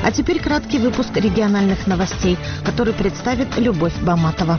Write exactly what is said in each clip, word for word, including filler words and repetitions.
А теперь краткий выпуск региональных новостей, который представит Любовь Баматова.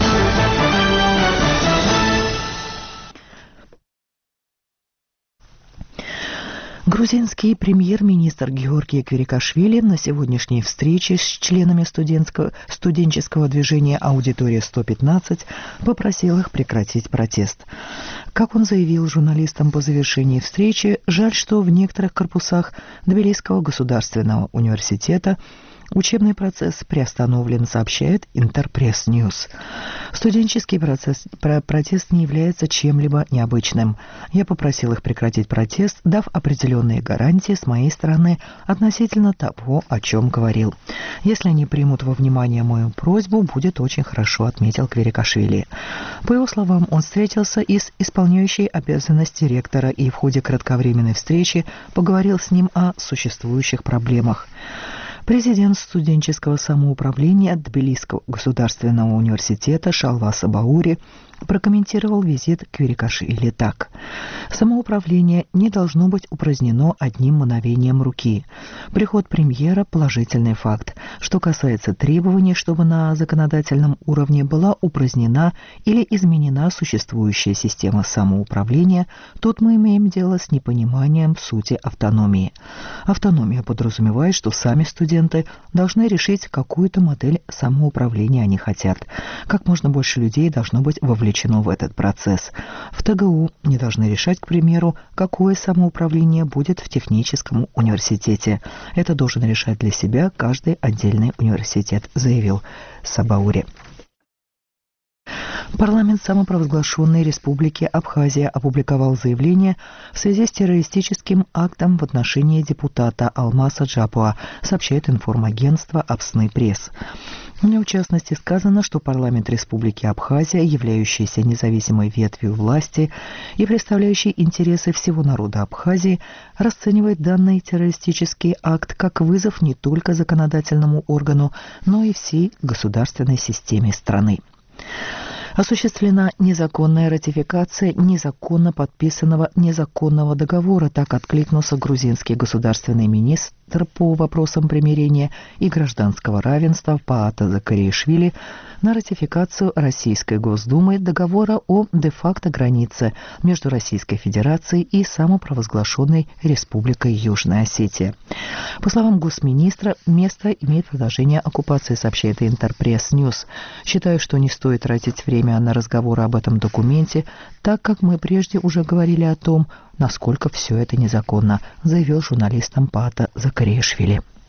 Грузинский премьер-министр Георгий Квирикашвили на сегодняшней встрече с членами студенческого, студенческого движения «Аудитория сто пятнадцать» попросил их прекратить протест. Как он заявил журналистам по завершении встречи, жаль, что в некоторых корпусах Тбилисского государственного университета учебный процесс приостановлен, сообщает Интерпресс Ньюс. Студенческий процесс, про, протест не является чем-либо необычным. Я попросил их прекратить протест, дав определенные гарантии с моей стороны относительно того, о чем говорил. Если они примут во внимание мою просьбу, будет очень хорошо, отметил Квирикашвили. По его словам, он встретился и с исполняющей обязанности ректора и в ходе кратковременной встречи поговорил с ним о существующих проблемах. Президент студенческого самоуправления Тбилисского государственного университета Шалвас Баури прокомментировал визит Квирикашвили так. Самоуправление не должно быть упразднено одним мановением руки. Приход премьера – положительный факт. Что касается требований, чтобы на законодательном уровне была упразднена или изменена существующая система самоуправления, тут мы имеем дело с непониманием сути автономии. Автономия подразумевает, что сами студенты должны решить, какую-то модель самоуправления они хотят. Как можно больше людей должно быть вовлечено в этот процесс. В ТГУ не должны решать, к примеру, какое самоуправление будет в техническом университете. Это должен решать для себя каждый отдельный университет, заявил Сабаури. Парламент самопровозглашенной Республики Абхазия опубликовал заявление в связи с террористическим актом в отношении депутата Алмаса Джапуа, сообщает информагентство Абсны Пресс. В нем, в частности, сказано, что парламент Республики Абхазия, являющийся независимой ветвью власти и представляющий интересы всего народа Абхазии, расценивает данный террористический акт как вызов не только законодательному органу, но и всей государственной системе страны. Осуществлена незаконная ратификация незаконно подписанного незаконного договора, так откликнулся грузинский государственный министр по вопросам примирения и гражданского равенства Паата Закариашвили на ратификацию Российской Госдумы договора о де-факто границе между Российской Федерацией и самопровозглашенной Республикой Южная Осетия. По словам госминистра, место имеет продолжение оккупации, сообщает Интерпресс Ньюс. Считаю, что не стоит тратить время на разговоры об этом документе, так как мы прежде уже говорили о том, насколько все это незаконно, заявил журналистам Паата Закариашвили.